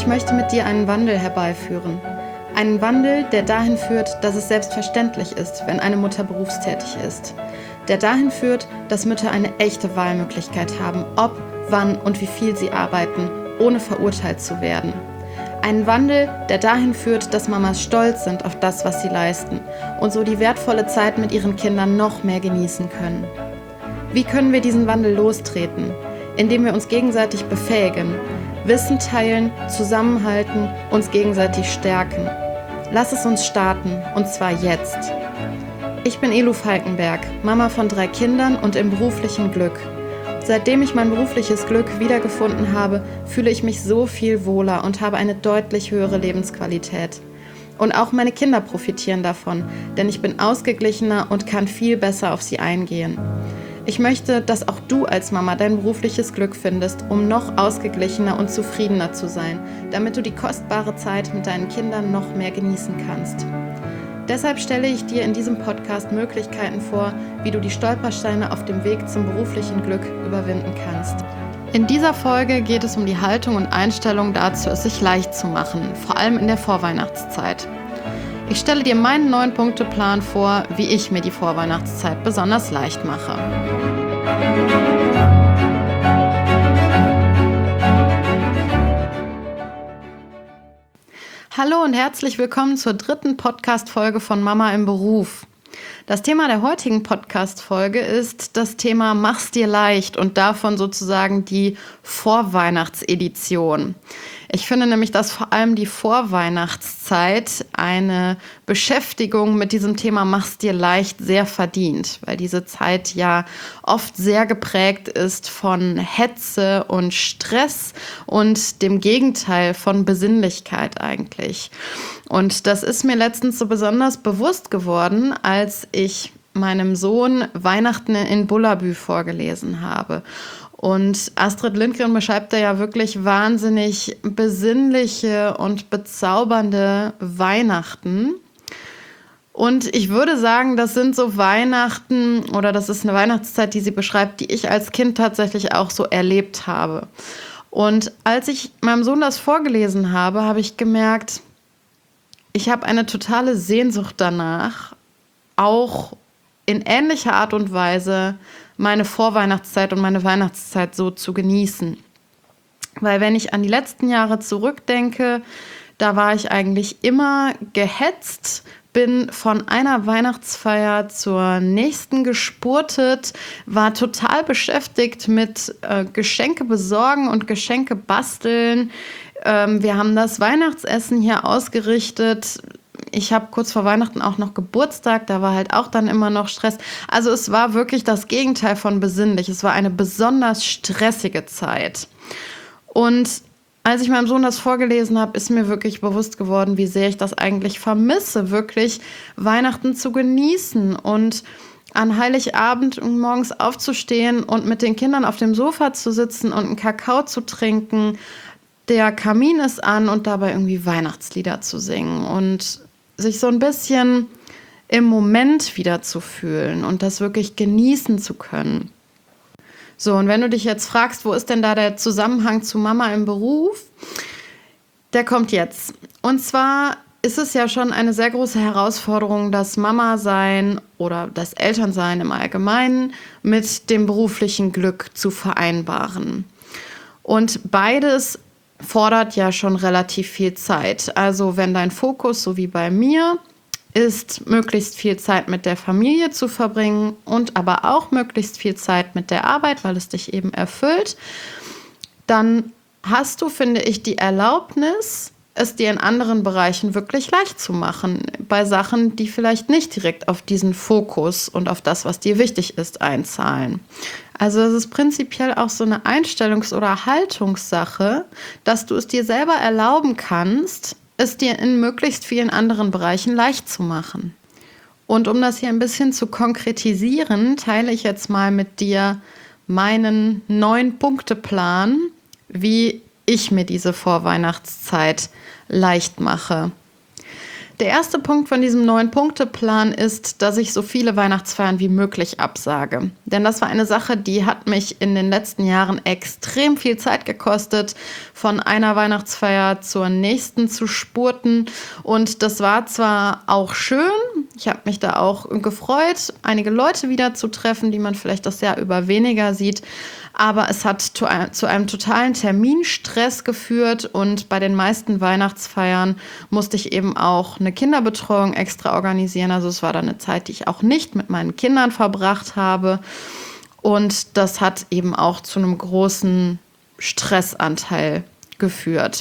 Ich möchte mit dir einen Wandel herbeiführen. Einen Wandel, der dahin führt, dass es selbstverständlich ist, wenn eine Mutter berufstätig ist. Der dahin führt, dass Mütter eine echte Wahlmöglichkeit haben, ob, wann und wie viel sie arbeiten, ohne verurteilt zu werden. Einen Wandel, der dahin führt, dass Mamas stolz sind auf das, was sie leisten und so die wertvolle Zeit mit ihren Kindern noch mehr genießen können. Wie können wir diesen Wandel lostreten? Indem wir uns gegenseitig befähigen, Wissen teilen, zusammenhalten, uns gegenseitig stärken. Lass es uns starten, und zwar jetzt. Ich bin Elu Falkenberg, Mama von 3 Kindern und im beruflichen Glück. Seitdem ich mein berufliches Glück wiedergefunden habe, fühle ich mich so viel wohler und habe eine deutlich höhere Lebensqualität. Und auch meine Kinder profitieren davon, denn ich bin ausgeglichener und kann viel besser auf sie eingehen. Ich möchte, dass auch du als Mama dein berufliches Glück findest, um noch ausgeglichener und zufriedener zu sein, damit du die kostbare Zeit mit deinen Kindern noch mehr genießen kannst. Deshalb stelle ich dir in diesem Podcast Möglichkeiten vor, wie du die Stolpersteine auf dem Weg zum beruflichen Glück überwinden kannst. In dieser Folge geht es um die Haltung und Einstellung dazu, es sich leicht zu machen, vor allem in der Vorweihnachtszeit. Ich stelle dir meinen 9-Punkte-Plan vor, wie ich mir die Vorweihnachtszeit besonders leicht mache. Hallo und herzlich willkommen zur 3. Podcast-Folge von Mama im Beruf. Das Thema der heutigen Podcast-Folge ist das Thema Mach's dir leicht und davon sozusagen die Vorweihnachtsedition. Ich finde nämlich, dass vor allem die Vorweihnachtszeit eine Beschäftigung mit diesem Thema Mach's dir leicht sehr verdient, weil diese Zeit ja oft sehr geprägt ist von Hetze und Stress und dem Gegenteil von Besinnlichkeit eigentlich. Und das ist mir letztens so besonders bewusst geworden, als ich meinem Sohn Weihnachten in Bullabü vorgelesen habe. Und Astrid Lindgren beschreibt da ja wirklich wahnsinnig besinnliche und bezaubernde Weihnachten. Und ich würde sagen, das sind so Weihnachten oder das ist eine Weihnachtszeit, die sie beschreibt, die ich als Kind tatsächlich auch so erlebt habe. Und als ich meinem Sohn das vorgelesen habe, habe ich gemerkt, ich habe eine totale Sehnsucht danach, auch in ähnlicher Art und Weise meine Vorweihnachtszeit und meine Weihnachtszeit so zu genießen. Weil wenn ich an die letzten Jahre zurückdenke, da war ich eigentlich immer gehetzt, bin von einer Weihnachtsfeier zur nächsten gespurtet, war total beschäftigt mit Geschenke besorgen und Geschenke basteln. Wir haben das Weihnachtsessen hier ausgerichtet. Ich habe kurz vor Weihnachten auch noch Geburtstag, da war halt auch dann immer noch Stress. Also es war wirklich das Gegenteil von besinnlich. Es war eine besonders stressige Zeit. Und als ich meinem Sohn das vorgelesen habe, ist mir wirklich bewusst geworden, wie sehr ich das eigentlich vermisse, wirklich Weihnachten zu genießen und an Heiligabend morgens aufzustehen und mit den Kindern auf dem Sofa zu sitzen und einen Kakao zu trinken. Der Kamin ist an und dabei irgendwie Weihnachtslieder zu singen und sich so ein bisschen im Moment wieder zu fühlen und das wirklich genießen zu können. So, und wenn du dich jetzt fragst, wo ist denn da der Zusammenhang zu Mama im Beruf? Der kommt jetzt. Und zwar ist es ja schon eine sehr große Herausforderung, das Mama-Sein oder das Elternsein im Allgemeinen mit dem beruflichen Glück zu vereinbaren. Und beides fordert ja schon relativ viel Zeit. Also wenn dein Fokus, so wie bei mir, ist, möglichst viel Zeit mit der Familie zu verbringen und aber auch möglichst viel Zeit mit der Arbeit, weil es dich eben erfüllt, dann hast du, finde ich, die Erlaubnis, es dir in anderen Bereichen wirklich leicht zu machen, bei Sachen, die vielleicht nicht direkt auf diesen Fokus und auf das, was dir wichtig ist, einzahlen. Also es ist prinzipiell auch so eine Einstellungs- oder Haltungssache, dass du es dir selber erlauben kannst, es dir in möglichst vielen anderen Bereichen leicht zu machen. Und um das hier ein bisschen zu konkretisieren, teile ich jetzt mal mit dir meinen 9-Punkte-Plan, wie ich mir diese Vorweihnachtszeit leicht mache. Der erste Punkt von diesem 9-Punkte-Plan ist, dass ich so viele Weihnachtsfeiern wie möglich absage. Denn das war eine Sache, die hat mich in den letzten Jahren extrem viel Zeit gekostet, von einer Weihnachtsfeier zur nächsten zu spurten. Und das war zwar auch schön, ich habe mich da auch gefreut, einige Leute wieder zu treffen, die man vielleicht das Jahr über weniger sieht. Aber es hat zu einem totalen Terminstress geführt und bei den meisten Weihnachtsfeiern musste ich eben auch eine Kinderbetreuung extra organisieren. Also es war dann eine Zeit, die ich auch nicht mit meinen Kindern verbracht habe. Und das hat eben auch zu einem großen Stressanteil geführt.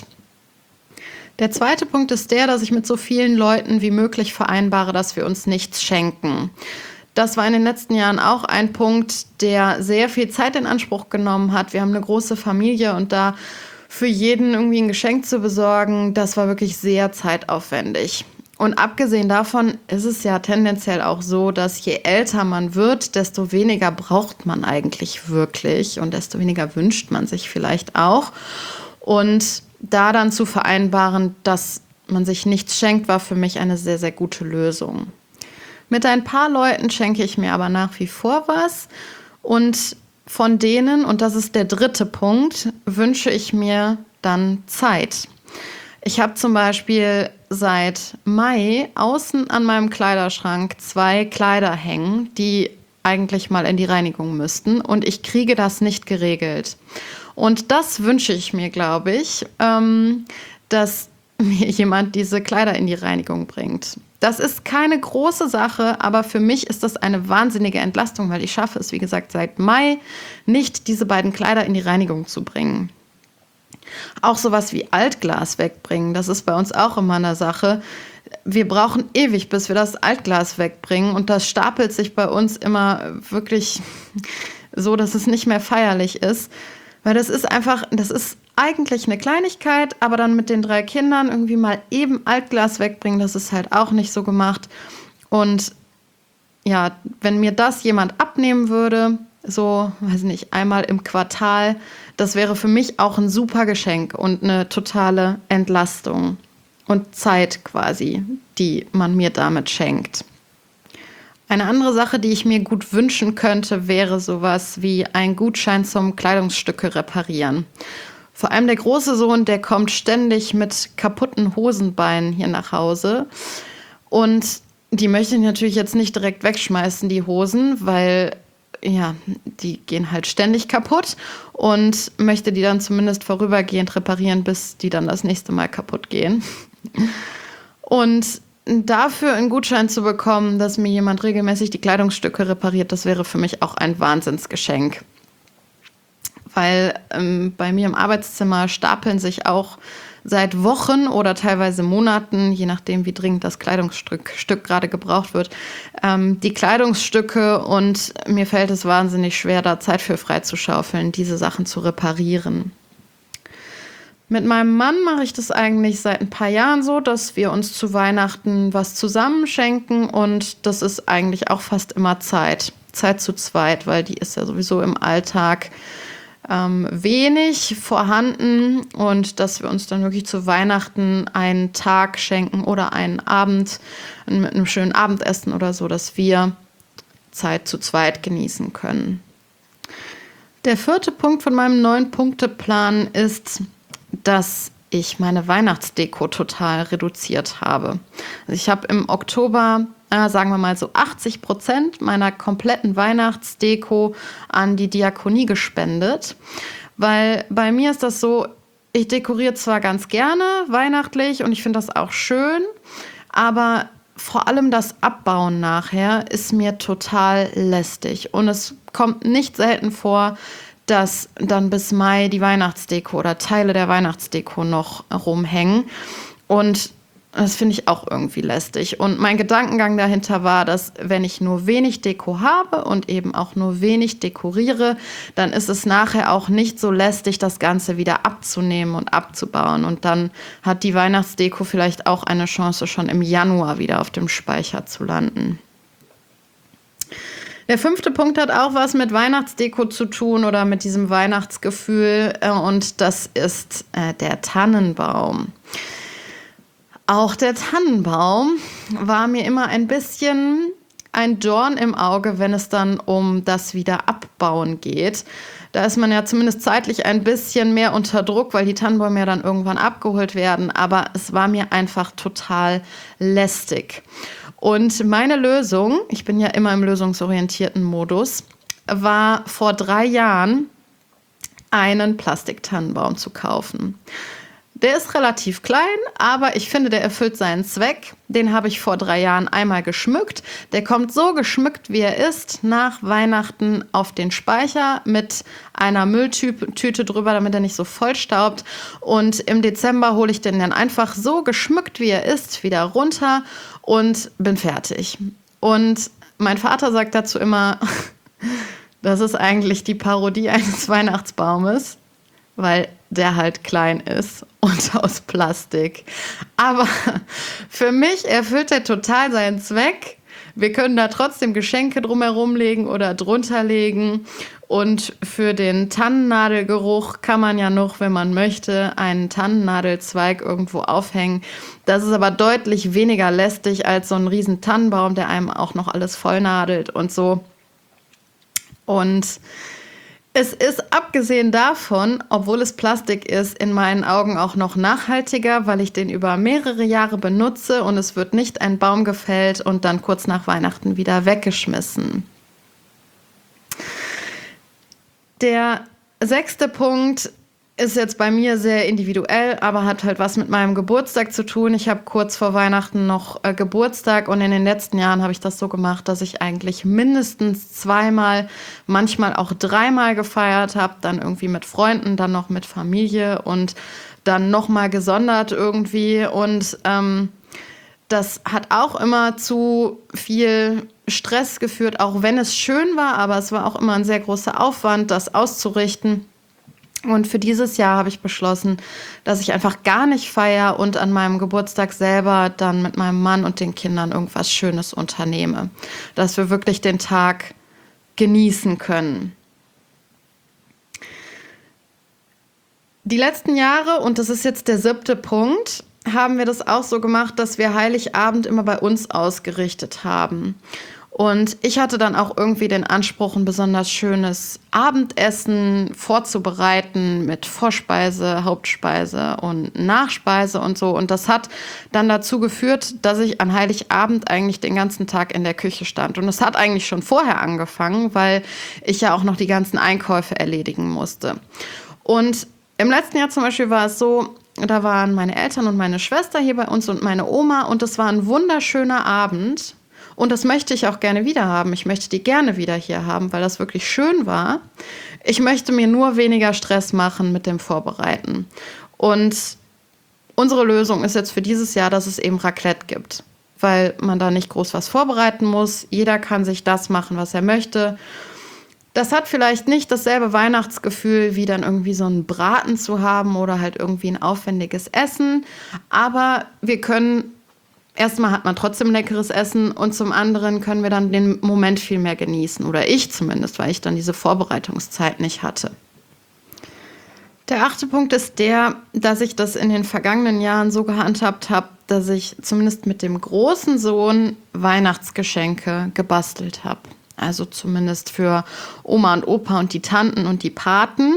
Der zweite Punkt ist der, dass ich mit so vielen Leuten wie möglich vereinbare, dass wir uns nichts schenken. Das war in den letzten Jahren auch ein Punkt, der sehr viel Zeit in Anspruch genommen hat. Wir haben eine große Familie und da für jeden irgendwie ein Geschenk zu besorgen, das war wirklich sehr zeitaufwendig. Und abgesehen davon ist es ja tendenziell auch so, dass je älter man wird, desto weniger braucht man eigentlich wirklich und desto weniger wünscht man sich vielleicht auch. Und da dann zu vereinbaren, dass man sich nichts schenkt, war für mich eine sehr, sehr gute Lösung. Mit ein paar Leuten schenke ich mir aber nach wie vor was und von denen, und das ist der dritte Punkt, wünsche ich mir dann Zeit. Ich habe zum Beispiel seit Mai außen an meinem Kleiderschrank 2 Kleider hängen, die eigentlich mal in die Reinigung müssten und ich kriege das nicht geregelt. Und das wünsche ich mir, glaube ich, dass mir jemand diese Kleider in die Reinigung bringt. Das ist keine große Sache, aber für mich ist das eine wahnsinnige Entlastung, weil ich schaffe es, wie gesagt, seit Mai nicht, diese beiden Kleider in die Reinigung zu bringen. Auch sowas wie Altglas wegbringen, das ist bei uns auch immer eine Sache. Wir brauchen ewig, bis wir das Altglas wegbringen und das stapelt sich bei uns immer wirklich so, dass es nicht mehr feierlich ist. Weil das ist eigentlich eine Kleinigkeit, aber dann mit den 3 Kindern irgendwie mal eben Altglas wegbringen, das ist halt auch nicht so gemacht. Und ja, wenn mir das jemand abnehmen würde, so, weiß nicht, einmal im Quartal, das wäre für mich auch ein super Geschenk und eine totale Entlastung und Zeit quasi, die man mir damit schenkt. Eine andere Sache, die ich mir gut wünschen könnte, wäre sowas wie ein Gutschein zum Kleidungsstücke reparieren. Vor allem der große Sohn, der kommt ständig mit kaputten Hosenbeinen hier nach Hause. Und die möchte ich natürlich jetzt nicht direkt wegschmeißen, die Hosen, weil ja, die gehen halt ständig kaputt und möchte die dann zumindest vorübergehend reparieren, bis die dann das nächste Mal kaputt gehen. Und dafür einen Gutschein zu bekommen, dass mir jemand regelmäßig die Kleidungsstücke repariert, das wäre für mich auch ein Wahnsinnsgeschenk. Weil bei mir im Arbeitszimmer stapeln sich auch seit Wochen oder teilweise Monaten, je nachdem wie dringend das Kleidungsstück gerade gebraucht wird, die Kleidungsstücke und mir fällt es wahnsinnig schwer, da Zeit für freizuschaufeln, diese Sachen zu reparieren. Mit meinem Mann mache ich das eigentlich seit ein paar Jahren so, dass wir uns zu Weihnachten was zusammenschenken und das ist eigentlich auch fast immer Zeit zu zweit, weil die ist ja sowieso im Alltag wenig vorhanden und dass wir uns dann wirklich zu Weihnachten einen Tag schenken oder einen Abend mit einem schönen Abendessen oder so, dass wir Zeit zu zweit genießen können. Der 4. Punkt von meinem 9-Punkte-Plan ist, dass ich meine Weihnachtsdeko total reduziert habe. Also ich habe im Oktober, sagen wir mal so 80% meiner kompletten Weihnachtsdeko an die Diakonie gespendet, weil bei mir ist das so, ich dekoriere zwar ganz gerne weihnachtlich und ich finde das auch schön, aber vor allem das Abbauen nachher ist mir total lästig und es kommt nicht selten vor, dass dann bis Mai die Weihnachtsdeko oder Teile der Weihnachtsdeko noch rumhängen. Und das finde ich auch irgendwie lästig. Und mein Gedankengang dahinter war, dass wenn ich nur wenig Deko habe und eben auch nur wenig dekoriere, dann ist es nachher auch nicht so lästig, das Ganze wieder abzunehmen und abzubauen. Und dann hat die Weihnachtsdeko vielleicht auch eine Chance, schon im Januar wieder auf dem Speicher zu landen. Der 5. Punkt hat auch was mit Weihnachtsdeko zu tun oder mit diesem Weihnachtsgefühl und das ist der Tannenbaum. Auch der Tannenbaum war mir immer ein bisschen ein Dorn im Auge, wenn es dann um das Wiederabbauen geht. Da ist man ja zumindest zeitlich ein bisschen mehr unter Druck, weil die Tannenbäume ja dann irgendwann abgeholt werden. Aber es war mir einfach total lästig. Und meine Lösung, ich bin ja immer im lösungsorientierten Modus, war vor 3 Jahren einen Plastiktannenbaum zu kaufen. Der ist relativ klein, aber ich finde, der erfüllt seinen Zweck. Den habe ich vor 3 Jahren einmal geschmückt. Der kommt so geschmückt, wie er ist, nach Weihnachten auf den Speicher mit einer Mülltüte drüber, damit er nicht so vollstaubt. Und im Dezember hole ich den dann einfach so geschmückt, wie er ist, wieder runter und bin fertig. Und mein Vater sagt dazu immer, das ist eigentlich die Parodie eines Weihnachtsbaumes, weil der halt klein ist und aus Plastik. Aber für mich erfüllt er total seinen Zweck. Wir können da trotzdem Geschenke drumherum legen oder drunter legen. Und für den Tannennadelgeruch kann man ja noch, wenn man möchte, einen Tannennadelzweig irgendwo aufhängen. Das ist aber deutlich weniger lästig als so ein riesen Tannenbaum, der einem auch noch alles vollnadelt und so. Und es ist abgesehen davon, obwohl es Plastik ist, in meinen Augen auch noch nachhaltiger, weil ich den über mehrere Jahre benutze und es wird nicht ein Baum gefällt und dann kurz nach Weihnachten wieder weggeschmissen. Der 6. Punkt ist jetzt bei mir sehr individuell, aber hat halt was mit meinem Geburtstag zu tun. Ich habe kurz vor Weihnachten noch Geburtstag und in den letzten Jahren habe ich das so gemacht, dass ich eigentlich mindestens 2-mal, manchmal auch 3-mal gefeiert habe, dann irgendwie mit Freunden, dann noch mit Familie und dann nochmal gesondert irgendwie. Und das hat auch immer zu viel Stress geführt, auch wenn es schön war, aber es war auch immer ein sehr großer Aufwand, das auszurichten. Und für dieses Jahr habe ich beschlossen, dass ich einfach gar nicht feiere und an meinem Geburtstag selber dann mit meinem Mann und den Kindern irgendwas Schönes unternehme. Dass wir wirklich den Tag genießen können. Die letzten Jahre, und das ist jetzt der 7. Punkt, haben wir das auch so gemacht, dass wir Heiligabend immer bei uns ausgerichtet haben. Und ich hatte dann auch irgendwie den Anspruch, ein besonders schönes Abendessen vorzubereiten mit Vorspeise, Hauptspeise und Nachspeise und so. Und das hat dann dazu geführt, dass ich an Heiligabend eigentlich den ganzen Tag in der Küche stand. Und es hat eigentlich schon vorher angefangen, weil ich ja auch noch die ganzen Einkäufe erledigen musste. Und im letzten Jahr zum Beispiel war es so, da waren meine Eltern und meine Schwester hier bei uns und meine Oma. Und es war ein wunderschöner Abend. Und das möchte ich auch gerne wieder haben. Ich möchte die gerne wieder hier haben, weil das wirklich schön war. Ich möchte mir nur weniger Stress machen mit dem Vorbereiten. Und unsere Lösung ist jetzt für dieses Jahr, dass es eben Raclette gibt, weil man da nicht groß was vorbereiten muss. Jeder kann sich das machen, was er möchte. Das hat vielleicht nicht dasselbe Weihnachtsgefühl, wie dann irgendwie so einen Braten zu haben oder halt irgendwie ein aufwendiges Essen. Aber wir können erstmal hat man trotzdem leckeres Essen und zum anderen können wir dann den Moment viel mehr genießen. Oder ich zumindest, weil ich dann diese Vorbereitungszeit nicht hatte. Der 8. Punkt ist der, dass ich das in den vergangenen Jahren so gehandhabt habe, dass ich zumindest mit dem großen Sohn Weihnachtsgeschenke gebastelt habe. Also zumindest für Oma und Opa und die Tanten und die Paten.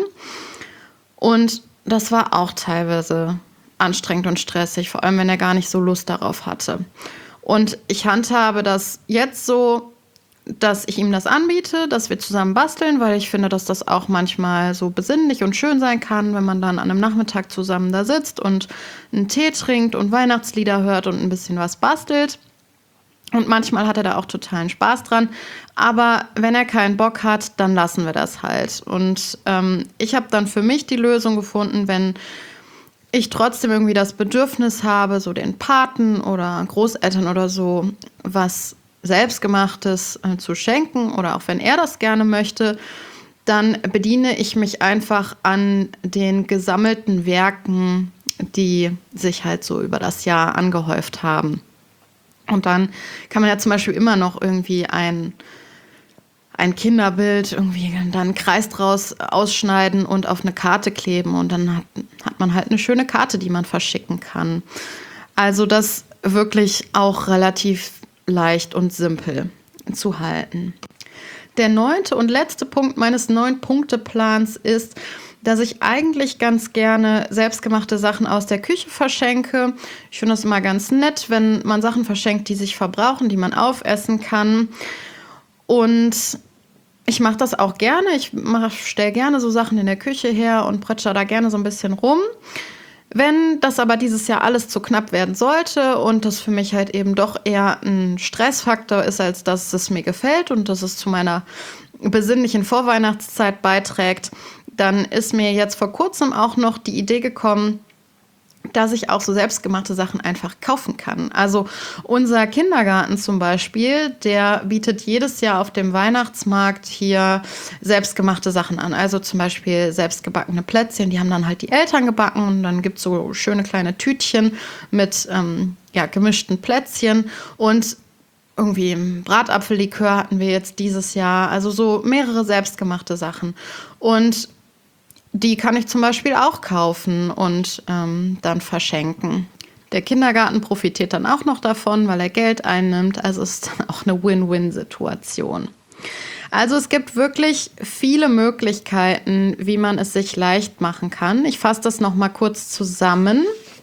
Und das war auch teilweise anstrengend und stressig, vor allem wenn er gar nicht so Lust darauf hatte. Und ich handhabe das jetzt so, dass ich ihm das anbiete, dass wir zusammen basteln, weil ich finde, dass das auch manchmal so besinnlich und schön sein kann, wenn man dann an einem Nachmittag zusammen da sitzt und einen Tee trinkt und Weihnachtslieder hört und ein bisschen was bastelt. Und manchmal hat er da auch totalen Spaß dran. Aber wenn er keinen Bock hat, dann lassen wir das halt. Und ich habe dann für mich die Lösung gefunden, wenn ich trotzdem irgendwie das Bedürfnis habe, so den Paten oder Großeltern oder so was Selbstgemachtes zu schenken oder auch wenn er das gerne möchte, dann bediene ich mich einfach an den gesammelten Werken, die sich halt so über das Jahr angehäuft haben. Und dann kann man ja zum Beispiel immer noch irgendwie ein Kinderbild, irgendwie dann einen Kreis draus ausschneiden und auf eine Karte kleben. Und dann hat man halt eine schöne Karte, die man verschicken kann. Also das wirklich auch relativ leicht und simpel zu halten. Der 9. und letzte Punkt meines 9-Punkte-Plans ist, dass ich eigentlich ganz gerne selbstgemachte Sachen aus der Küche verschenke. Ich finde das immer ganz nett, wenn man Sachen verschenkt, die sich verbrauchen, die man aufessen kann. Und ich mache das auch gerne. Ich stelle gerne so Sachen in der Küche her und pretsche da gerne so ein bisschen rum. Wenn das aber dieses Jahr alles zu knapp werden sollte und das für mich halt eben doch eher ein Stressfaktor ist, als dass es mir gefällt und dass es zu meiner besinnlichen Vorweihnachtszeit beiträgt, dann ist mir jetzt vor kurzem auch noch die Idee gekommen, dass ich auch so selbstgemachte Sachen einfach kaufen kann. Also unser Kindergarten zum Beispiel, der bietet jedes Jahr auf dem Weihnachtsmarkt hier selbstgemachte Sachen an. Also zum Beispiel selbstgebackene Plätzchen, die haben dann halt die Eltern gebacken und dann gibt es so schöne kleine Tütchen mit gemischten Plätzchen und irgendwie Bratapfellikör hatten wir jetzt dieses Jahr. Also so mehrere selbstgemachte Sachen. Und die kann ich zum Beispiel auch kaufen und dann verschenken. Der Kindergarten profitiert dann auch noch davon, weil er Geld einnimmt. Also ist dann auch eine Win-Win-Situation. Also es gibt wirklich viele Möglichkeiten, wie man es sich leicht machen kann. Ich fasse das noch mal kurz zusammen.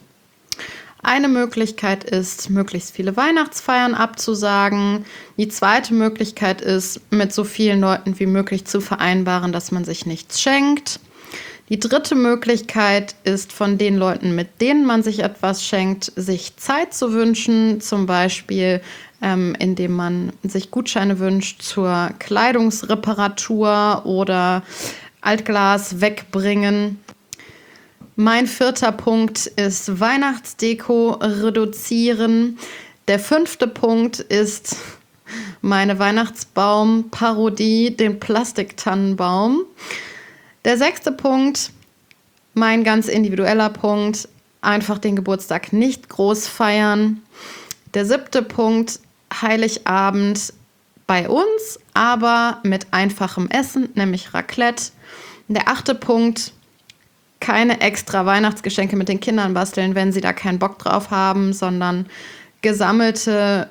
Eine Möglichkeit ist, möglichst viele Weihnachtsfeiern abzusagen. Die zweite Möglichkeit ist, mit so vielen Leuten wie möglich zu vereinbaren, dass man sich nichts schenkt. Die dritte Möglichkeit ist, von den Leuten, mit denen man sich etwas schenkt, sich Zeit zu wünschen, zum Beispiel indem man sich Gutscheine wünscht zur Kleidungsreparatur oder Altglas wegbringen. Mein 4. Punkt ist Weihnachtsdeko reduzieren. Der 5. Punkt ist meine Weihnachtsbaum-Parodie, den Plastiktannenbaum. Der 6. Punkt, mein ganz individueller Punkt, einfach den Geburtstag nicht groß feiern. Der 7. Punkt, Heiligabend bei uns, aber mit einfachem Essen, nämlich Raclette. Der 8. Punkt, keine extra Weihnachtsgeschenke mit den Kindern basteln, wenn sie da keinen Bock drauf haben, sondern gesammelte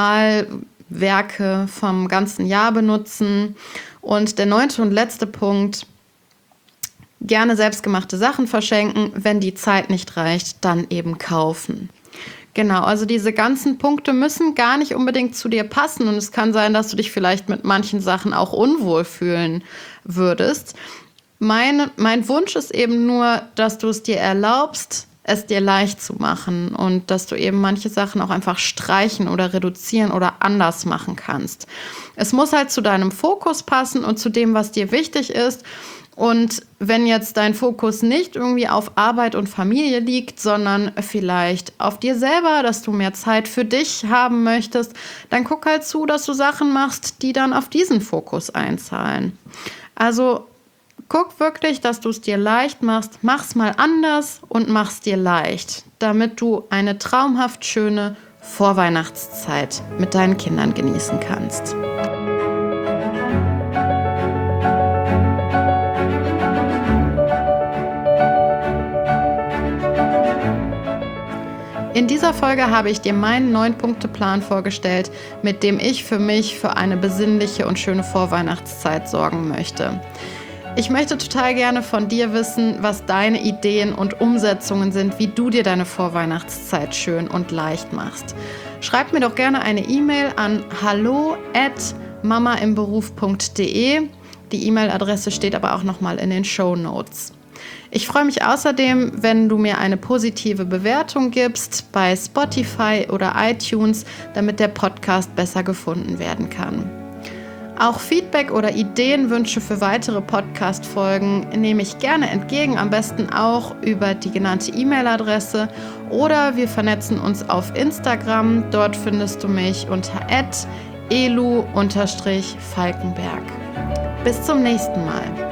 Malwerke vom ganzen Jahr benutzen. Und der 9. und letzte Punkt, gerne selbstgemachte Sachen verschenken, wenn die Zeit nicht reicht, dann eben kaufen. Genau, also diese ganzen Punkte müssen gar nicht unbedingt zu dir passen und es kann sein, dass du dich vielleicht mit manchen Sachen auch unwohl fühlen würdest. Mein Wunsch ist eben nur, dass du es dir erlaubst, es dir leicht zu machen und dass du eben manche Sachen auch einfach streichen oder reduzieren oder anders machen kannst. Es muss halt zu deinem Fokus passen und zu dem, was dir wichtig ist. Und wenn jetzt dein Fokus nicht irgendwie auf Arbeit und Familie liegt, sondern vielleicht auf dir selber, dass du mehr Zeit für dich haben möchtest, dann guck halt zu, dass du Sachen machst, die dann auf diesen Fokus einzahlen. Also guck wirklich, dass du es dir leicht machst. Mach's mal anders und mach's dir leicht, damit du eine traumhaft schöne Vorweihnachtszeit mit deinen Kindern genießen kannst. In dieser Folge habe ich dir meinen 9-Punkte-Plan vorgestellt, mit dem ich für mich für eine besinnliche und schöne Vorweihnachtszeit sorgen möchte. Ich möchte total gerne von dir wissen, was deine Ideen und Umsetzungen sind, wie du dir deine Vorweihnachtszeit schön und leicht machst. Schreib mir doch gerne eine E-Mail an hallo@mamaimberuf.de. Die E-Mail-Adresse steht aber auch nochmal in den Shownotes. Ich freue mich außerdem, wenn du mir eine positive Bewertung gibst bei Spotify oder iTunes, damit der Podcast besser gefunden werden kann. Auch Feedback oder Ideenwünsche für weitere Podcast-Folgen nehme ich gerne entgegen, am besten auch über die genannte E-Mail-Adresse oder wir vernetzen uns auf Instagram. Dort findest du mich unter @elu_falkenberg. Bis zum nächsten Mal.